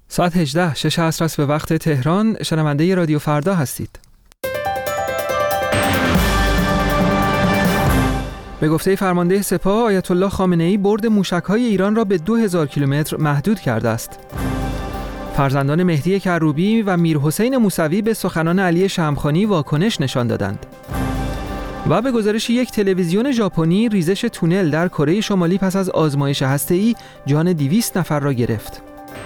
ساعت 18 6 عصر است به وقت تهران. شنونده رادیو فردا هستید. به گفته فرمانده سپاه، آیت الله خامنه‌ای برد موشک‌های ایران را به 2000 کیلومتر محدود کرده است. فرزندان مهدی کروبی و میرحسین موسوی به سخنان علی شمخانی واکنش نشان دادند. و به گزارش یک تلویزیون ژاپنی، ریزش تونل در کره شمالی پس از آزمایش هسته‌ای جان 200 نفر را گرفت.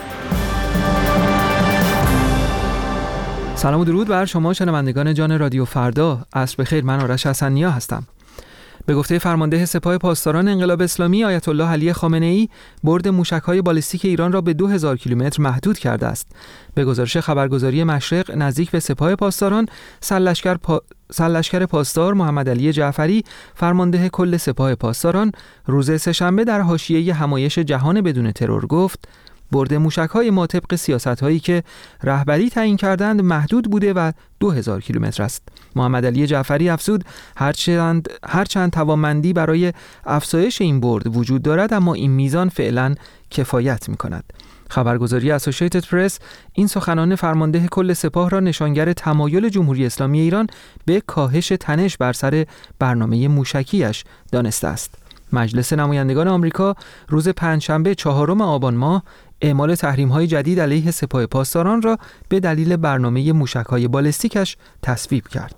سلام و درود بر شما شنوندگان جان رادیو فردا. عصر بخیر، من آرش حسنیا هستم. به گفته فرمانده سپاه پاسداران انقلاب اسلامی، آیت الله علی خامنه‌ای برد موشک‌های بالیستیک ایران را به 2000 کیلومتر محدود کرده است. به گزارش خبرگزاری مشرق نزدیک به سپاه پاسداران، سرلشکر پاسدار محمد علی جعفری، فرمانده کل سپاه پاسداران، روز سه‌شنبه در حاشیه همایش جهان بدون ترور گفت: برد موشک‌های ما طبق سیاست‌هایی که رهبری تعیین کردند محدود بوده و 2000 کیلومتر است. محمد علی جعفری افزود: هرچند توانمندی برای افزایش این برد وجود دارد، اما این میزان فعلا کفایت می‌کند. خبرگزاری اسوسییتد پرس این سخنان فرمانده کل سپاه را نشانگر تمایل جمهوری اسلامی ایران به کاهش تنش بر سر برنامه موشکیش دانسته است. مجلس نمایندگان آمریکا روز پنجشنبه 4 آبان ماه اعمال تحریم‌های جدید علیه سپاه پاسداران را به دلیل برنامه موشک‌های بالستیکش تصویب کرد.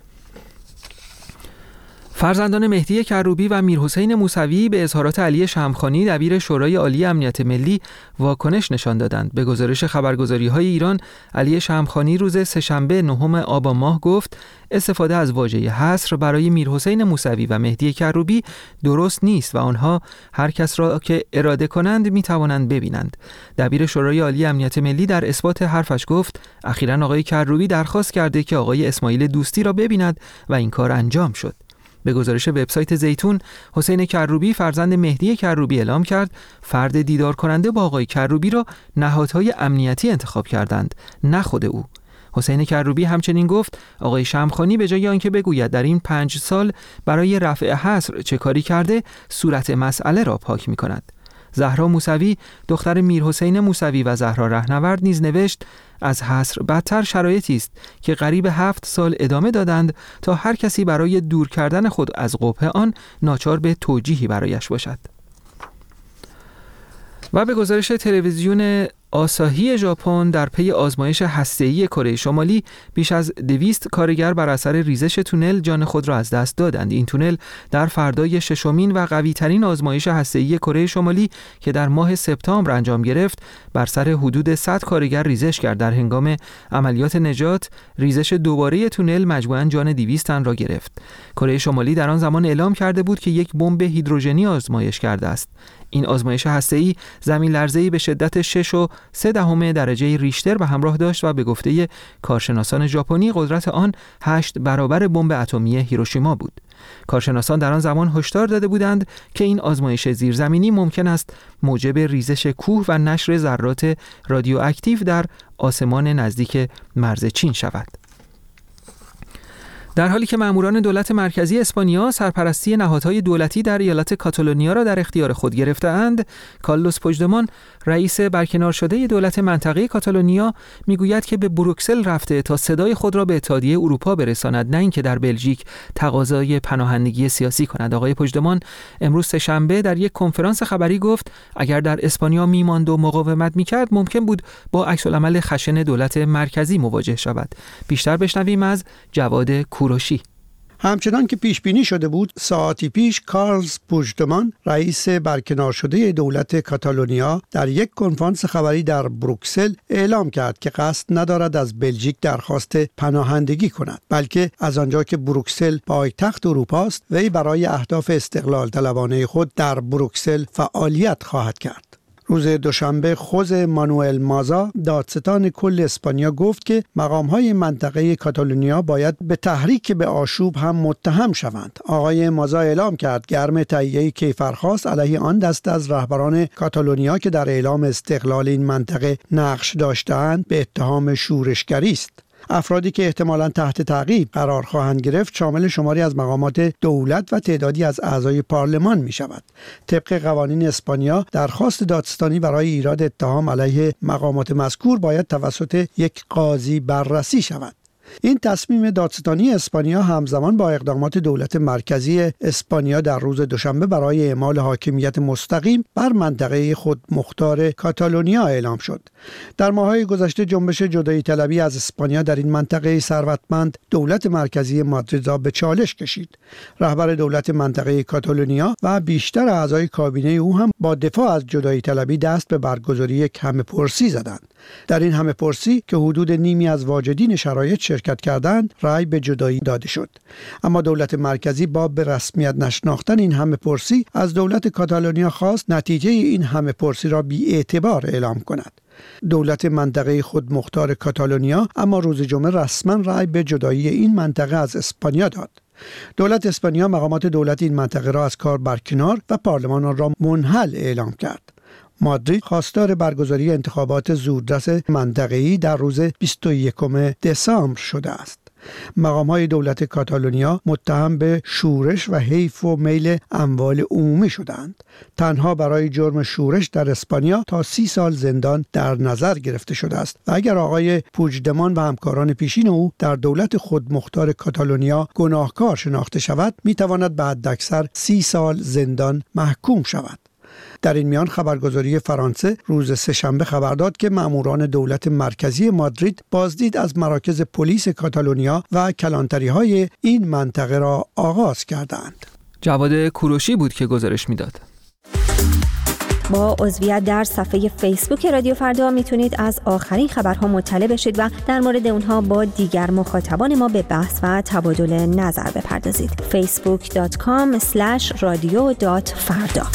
فرزندان مهدی کروبی و میرحسین موسوی به اظهارات علی شمخانی دبیر شورای عالی امنیت ملی واکنش نشان دادند. به گزارش خبرگزاری‌های ایران، علی شمخانی روز سه‌شنبه 9 آبان ماه گفت: استفاده از واژه حصر برای میرحسین موسوی و مهدی کروبی درست نیست و آنها هر کس را که اراده کنند می‌توانند ببینند. دبیر شورای عالی امنیت ملی در اثبات حرفش گفت: اخیراً آقای کروبی درخواست کرده که آقای اسماعیل دوستی را ببیند و این کار انجام شد. به گزارش وبسایت زیتون، حسین کروبی فرزند مهدی کروبی اعلام کرد فرد دیدار کننده با آقای کروبی را نهادهای امنیتی انتخاب کردند، نه خود او. حسین کروبی همچنین گفت آقای شمخانی به جای آنکه بگوید در این 5 سال برای رفع حصر چه کاری کرده، صورت مسئله را پاک می کند. زهرا موسوی دختر میرحسین موسوی و زهرا رهنورد نیز نوشت: از حصر بدتر شرایطی است که قریب 7 سال ادامه دادند تا هر کسی برای دور کردن خود از قبح آن ناچار به توجیهی برایش باشد. و به گزارش تلویزیون آساهی ژاپن، در پی آزمایش هسته‌ای کره شمالی بیش از 200 کارگر بر اثر ریزش تونل جان خود را از دست دادند. این تونل در فردای ششمین و قوی‌ترین آزمایش هسته‌ای کره شمالی که در ماه سپتامبر انجام گرفت، بر سر حدود 100 کارگر ریزش کرد. در هنگام عملیات نجات، ریزش دوباره تونل مجموعاً جان 200 تن را گرفت. کره شمالی در آن زمان اعلام کرده بود که یک بمب هیدروژنی آزمایش کرده است. این آزمایش هسته‌ای زمین لرزه‌ای به شدت 6.3 درجه ریشتر به همراه داشت و به گفته کارشناسان ژاپنی قدرت آن 8 برابر بمب اتمی هیروشیما بود. کارشناسان در آن زمان هشدار داده بودند که این آزمایش زیرزمینی ممکن است موجب ریزش کوه و نشر ذرات رادیواکتیو در آسمان نزدیک مرز چین شود. در حالی که ماموران دولت مرکزی اسپانیا سرپرستی نهادهای دولتی در ایالت کاتالونیا را در اختیار خود گرفته‌اند، کارلوس پوژدمان، رئیس برکنار شده دولت منطقه کاتالونیا، میگوید که به بروکسل رفته تا صدای خود را به اتحادیه اروپا برساند، نه اینکه در بلژیک تقاضای پناهندگی سیاسی کند. آقای پوژدمان امروز سه‌شنبه در یک کنفرانس خبری گفت اگر در اسپانیا میماند و مقاومت میکرد، ممکن بود با عکس‌العمل خشن دولت مرکزی مواجه شود. بیشتر بشنویم از جواد کوروشی. همچنان که پیش بینی شده بود، ساعتی پیش کارلز پوژدمان، رئیس برکنار شده دولت کاتالونیا، در یک کنفرانس خبری در بروکسل اعلام کرد که قصد ندارد از بلژیک درخواست پناهندگی کند، بلکه از آنجا که بروکسل پایتخت اروپا است، وی برای اهداف استقلال طلبانه خود در بروکسل فعالیت خواهد کرد. روز دوشنبه خوزه مانوئل مازا، دادستان کل اسپانیا، گفت که مقام‌های منطقه کاتالونیا باید به تحریک به آشوب هم متهم شوند. آقای مازا اعلام کرد گرم تهیه کیفرخواست علیه آن دسته از رهبران کاتالونیا که در اعلام استقلال این منطقه نقش داشته‌اند به اتهام شورشگری است. افرادی که احتمالاً تحت تعقیب قرار خواهند گرفت شامل شماری از مقامات دولت و تعدادی از اعضای پارلمان می شود. طبق قوانین اسپانیا درخواست دادستانی برای ایراد اتهام علیه مقامات مذکور باید توسط یک قاضی بررسی شود. این تصمیم دادستانی اسپانیا همزمان با اقدامات دولت مرکزی اسپانیا در روز دوشنبه برای اعمال حاکمیت مستقیم بر منطقه خودمختار کاتالونیا اعلام شد. در ماه‌های گذشته جنبش جدایی طلبی از اسپانیا در این منطقه ثروتمند دولت مرکزی مادرید را به چالش کشید. رهبر دولت منطقه کاتالونیا و بیشتر اعضای کابینه او هم با دفاع از جدایی طلبی دست به برگزاری یک همه‌پرسی زدند. در این همه‌پرسی که حدود نیمی از واجدین شرایط شرکت کردند، رأی به جدایی داده شد. اما دولت مرکزی با به رسمیت نشناختن این همه‌پرسی از دولت کاتالونیا خواست نتیجه این همه‌پرسی را بی‌اعتبار اعلام کند. دولت منطقه خودمختار کاتالونیا اما روز جمعه رسما رأی به جدایی این منطقه از اسپانیا داد. دولت اسپانیا مقامات دولت این منطقه را از کار برکنار و پارلمان آن را منحل اعلام کرد. مادرید خواستار برگزاری انتخابات زودرس منطقه‌ای در روز 21 دسامبر شده است. مقام‌های دولت کاتالونیا متهم به شورش و حیف و میل اموال عمومی شدند. تنها برای جرم شورش در اسپانیا تا 30 سال زندان در نظر گرفته شده است و اگر آقای پوجدمان و همکاران پیشین او در دولت خودمختار کاتالونیا گناهکار شناخته شود، می‌تواند به حداکثر 30 سال زندان محکوم شود. در این میان خبرگزاری فرانسه روز سه‌شنبه خبر داد که ماموران دولت مرکزی مادرید بازدید از مراکز پلیس کاتالونیا و کلانتری‌های این منطقه را آغاز کردند. جواد کوروشی بود که گزارش میداد. با عضویت در صفحه فیسبوک رادیو فردا میتونید از آخرین خبرها مطلع بشید و در مورد اونها با دیگر مخاطبان ما به بحث و تبادل نظر بپردازید. facebook.com/radio.farda.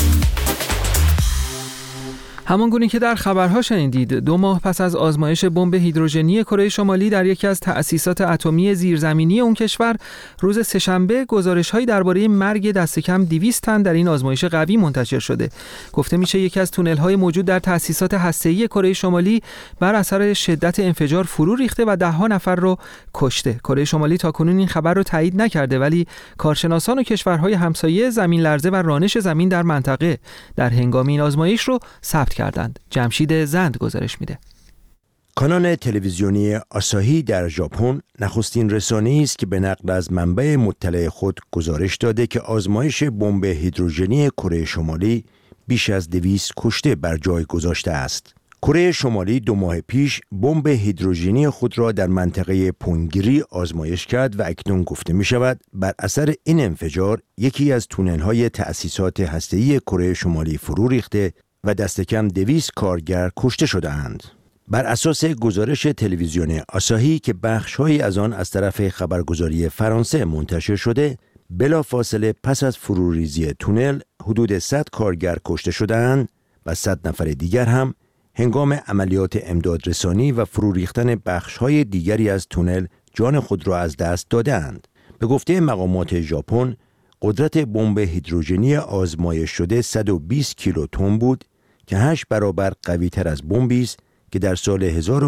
همانگونه که در خبرها شنیدید، 2 ماه پس از آزمایش بمب هیدروژنی کره شمالی در یکی از تأسیسات اتمی زیرزمینی اون کشور، روز سه‌شنبه گزارش‌هایی درباره مرگ دست کم 200 تن در این آزمایش قوی منتشر شده. گفته میشه یکی از تونل‌های موجود در تأسیسات هسته‌ای کره شمالی بر اثر شدت انفجار فرو ریخته و 10 نفر رو کشته. کره شمالی تاکنون این خبر رو تایید نکرده، ولی کارشناسان و کشورهای همسایه زمین لرزه و رانش زمین در منطقه در هنگام این آزمایش رو ثبت کردند. جمشید زند گزارش میده. کانال تلویزیونی آساهی در ژاپن نخستین رسانه‌ای است که به نقل از منبع مطلع خود گزارش داده که آزمایش بمب هیدروژنی کره شمالی بیش از 200 کشته بر جای گذاشته است. کره شمالی 2 ماه پیش بمب هیدروژنی خود را در منطقه پونگری آزمایش کرد و اکنون گفته می شود بر اثر این انفجار یکی از تونل‌های تأسیسات هسته‌ای کره شمالی فرو ریخته و دست کم 200 کارگر کشته شده‌اند. بر اساس گزارش تلویزیون آساهی که بخش‌هایی از آن از طرف خبرگزاری فرانسه منتشر شده، بلافاصله پس از فروریزی تونل حدود 100 کارگر کشته شده‌اند و 100 نفر دیگر هم هنگام عملیات امدادرسانی و فرو ریختن بخش‌های دیگری از تونل جان خود را از دست داده‌اند. به گفته مقامات ژاپن، قدرت بمب هیدروژنی آزمایش شده 120 کیلوتن بود که 8 برابر قوی تر از بمبی است که در سال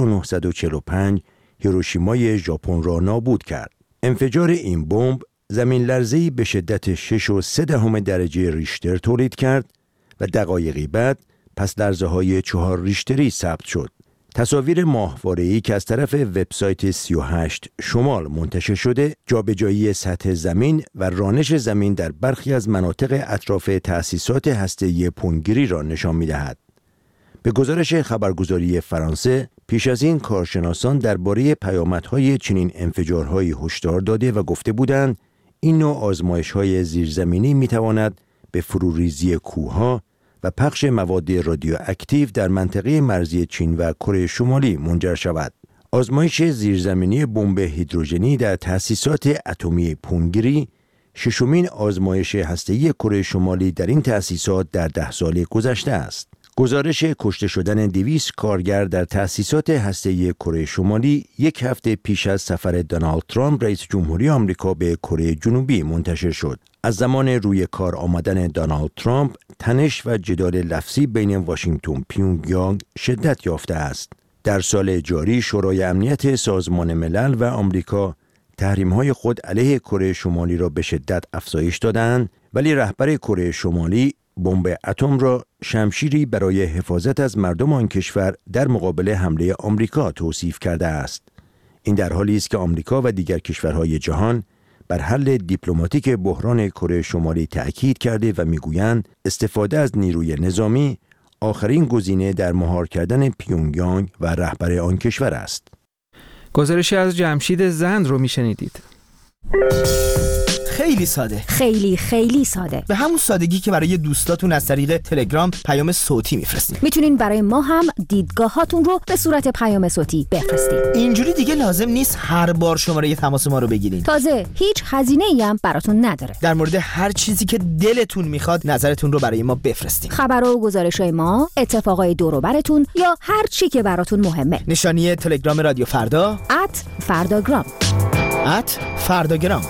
1945 هیروشیمای ژاپن را نابود کرد. انفجار این بمب زمین لرزه‌ای به شدت 6.3 درجه ریشتر تولید کرد و دقایقی بعد پس لرزه‌های 4 ریشتری ثبت شد. تصاویر ماهواره‌ای که از طرف وبسایت 38 شمال منتشر شده، جابجایی سطح زمین و رانش زمین در برخی از مناطق اطراف تأسیسات هسته‌ای پونگری را نشان می‌دهد. به گزارش خبرگزاری فرانسه، پیش از این کارشناسان درباره پیامدهای چنین انفجارهایی هشدار داده و گفته بودند این نوع آزمایش‌های زیرزمینی می‌تواند به فروریزی کوه‌ها و پخش مواد رادیواکتیو در منطقه مرزی چین و کره شمالی منجر شود. آزمایش زیرزمینی بمب هیدروژنی در تأسیسات اتمی پونگری ششمین آزمایش هسته‌ای کره شمالی در این تأسیسات در 10 سال گذشته است. گزارش کشته شدن 200 کارگر در تأسیسات هسته‌ای کره شمالی 1 هفته پیش از سفر دونالد ترامپ رئیس جمهوری آمریکا به کره جنوبی منتشر شد. از زمان روی کار آمدن دونالد ترامپ، تنش و جدال لفظی بین واشنگتن و پیونگیانگ شدت یافته است. در سال جاری شورای امنیت سازمان ملل و آمریکا تحریم‌های خود علیه کره شمالی را به شدت افزایش دادند، ولی رهبر کره شمالی بمب اتم را شمشیری برای حفاظت از مردم آن کشور در مقابل حمله آمریکا توصیف کرده است. این در حالی است که آمریکا و دیگر کشورهای جهان بر حل دیپلماتیک بحران کره شمالی تأکید کرده و میگویند استفاده از نیروی نظامی آخرین گزینه در مهار کردن پیونگیانگ و رهبر آن کشور است. گزارشی از جمشید زند رو میشنیدید. خیلی ساده. خیلی ساده. به همون سادگی که برای دوستاتون از طریق تلگرام پیام صوتی میفرستین. میتونین برای ما هم دیدگاهاتون رو به صورت پیام صوتی بفرستید. اینجوری دیگه لازم نیست هر بار شماره تماس ما رو بگیرین. تازه هیچ هزینه‌ای هم براتون نداره. در مورد هر چیزی که دلتون میخواد نظرتون رو برای ما بفرستین. خبرها و گزارش‌های ما، اتفاقای دور و براتون یا هر چی که براتون مهمه. نشانی تلگرام رادیو فردا @فرداگرام. @فرداگرام.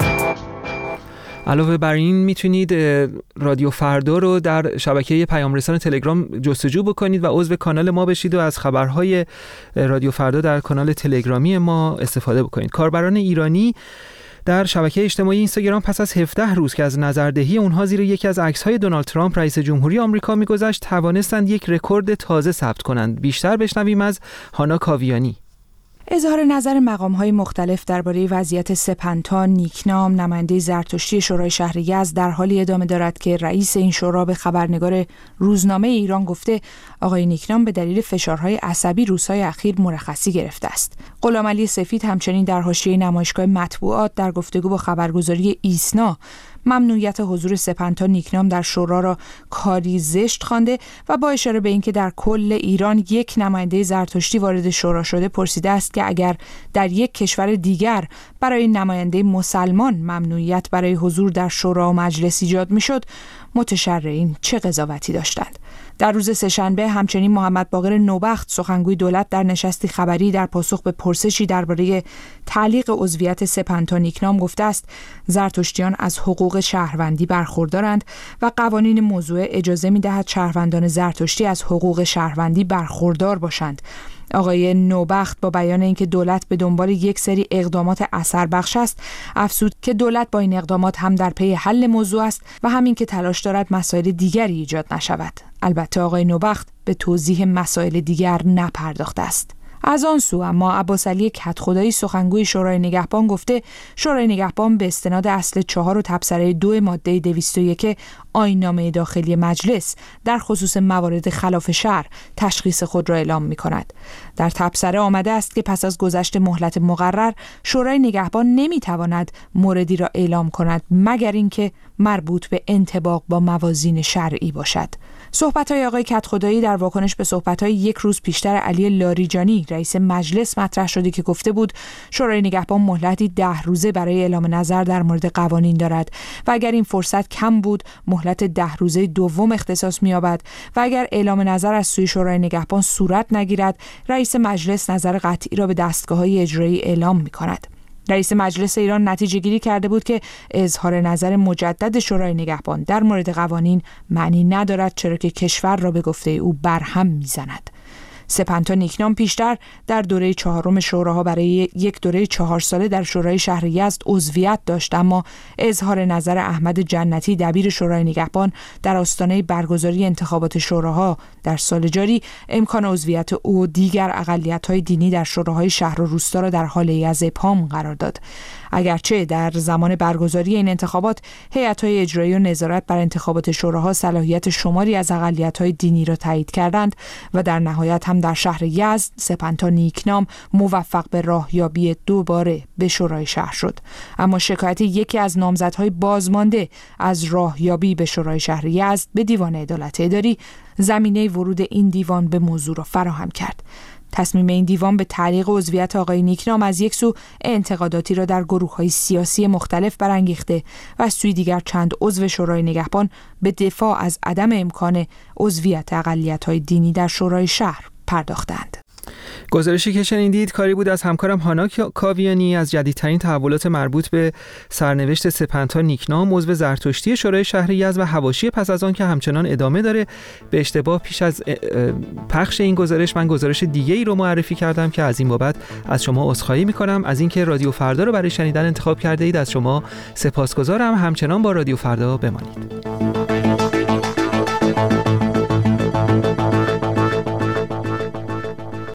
علاوه بر این میتونید رادیو فردا رو در شبکه پیام رسان تلگرام جستجو بکنید و عضو کانال ما بشید و از خبرهای رادیو فردا در کانال تلگرامی ما استفاده بکنید. کاربران ایرانی در شبکه اجتماعی اینستاگرام پس از 17 روز که از نظردهی اونها زیر یکی از عکس‌های دونالد ترامپ رئیس جمهوری آمریکا می‌گذشت توانستند یک رکورد تازه ثبت کنند. بیشتر بشنویم از هانا کاویانی. اظهار نظر مقام‌های مختلف درباره وضعیت سپنتا نیکنام، نماینده زرتشتی شورای شهر یزد، در حالی ادامه دارد که رئیس این شورا به خبرنگار روزنامه ایران گفته آقای نیکنام به دلیل فشارهای عصبی روزهای اخیر مرخصی گرفته است. غلامعلی سفید همچنین در حاشیه نمایشگاه مطبوعات در گفتگو با خبرگزاری ایسنا ممنوعیت حضور سپنتا نیکنام در شورا را کاری زشت خوانده و با اشاره به اینکه در کل ایران یک نماینده زرتشتی وارد شورا شده پرسیده است که اگر در یک کشور دیگر برای نماینده مسلمان ممنوعیت برای حضور در شورا و مجلس ایجاد میشد، متشرعین چه قضاوتی داشتند. در روز سه‌شنبه همچنین محمد باقر نوبخت سخنگوی دولت در نشستی خبری در پاسخ به پرسشی درباره تعلیق عضویت سپنتا نیکنام گفته است زرتشتیان از حقوق شهروندی برخوردارند و قوانین موضوع اجازه می‌دهد شهروندان زرتشتی از حقوق شهروندی برخوردار باشند. آقای نوبخت با بیان اینکه دولت به دنبال یک سری اقدامات اثر بخش است، افزود که دولت با این اقدامات هم در پی حل موضوع است و همین که تلاش دارد مسائل دیگری ایجاد نشود. البته آقای نوبخت به توضیح مسائل دیگر نپرداخته است. از آن سو اما عباسعلی کدخدایی سخنگوی شورای نگهبان گفته شورای نگهبان به استناد اصل 4 و تبصره 2 ماده 201 آیین‌نامه داخلی مجلس در خصوص موارد خلاف شرع تشخیص خود را اعلام می‌کند. در تبصره آمده است که پس از گذشت مهلت مقرر شورای نگهبان نمی‌تواند موردی را اعلام کند مگر اینکه مربوط به انطباق با موازین شرعی باشد. صحبت‌های آقای کدخدایی در واکنش به صحبت‌های یک روز پیشتر علی لاریجانی رئیس مجلس مطرح شده که گفته بود شورای نگهبان مهلتی 10 روزه برای اعلام نظر در مورد قوانین دارد و اگر این فرصت کم بود مهلت 10 روزه دوم اختصاص می‌یابد و اگر اعلام نظر از سوی شورای نگهبان صورت نگیرد رئیس مجلس نظر قطعی را به دستگاه‌های اجرایی اعلام می‌کند. رئیس مجلس ایران نتیجه گیری کرده بود که اظهار نظر مجدد شورای نگهبان در مورد قوانین معنی ندارد چرا که کشور را به گفته او برهم میزند. سپنتا نیکنام پیشتر در دوره 4 شوراها برای یک دوره 4 ساله در شورای شهر یزد عضویت داشت، اما اظهار نظر احمد جنتی دبیر شورای نگهبان در آستانه برگزاری انتخابات شوراها در سال جاری امکان عضویت او و دیگر اقلیت‌های دینی در شوراهای شهر و روستا را در حال از ابهام قرار داد. اگرچه در زمان برگزاری این انتخابات هیئت‌های اجرایی و نظارت بر انتخابات شوراها صلاحیت شماری از اقلیت‌های دینی را تایید کردند و در نهایت هم در شهر یزد سپنتا نیکنام موفق به راهیابی دوباره به شورای شهر شد. اما شکایت یکی از نامزدهای بازمانده از راهیابی به شورای شهر یزد به دیوان عدالت اداری زمینه ورود این دیوان به موضوع را فراهم کرد. تصمیم این دیوان به تعلیق عضویت آقای نیکنام از یک سو انتقاداتی را در گروه‌های سیاسی مختلف برانگیخته و از سوی دیگر چند عضو شورای نگهبان به دفاع از عدم امکان عضویت اقلیت‌های دینی در شورای شهر پرداختند. گزارشی که شنیدید کاری بود از همکارم هانا کاویانی از جدیدترین تحولات مربوط به سرنوشت سپنتا نیکنام عضو زرتشتی شورای شهر یزد و حواشی پس از آن که همچنان ادامه داره. به اشتباه پیش از پخش این گزارش من گزارش دیگه ای رو معرفی کردم که از این بابت از شما عذرخواهی میکنم. از اینکه رادیو فردا رو برای شنیدن انتخاب کرده اید از شما سپاسگزارم. همچنان با رادیو فردا بمانید.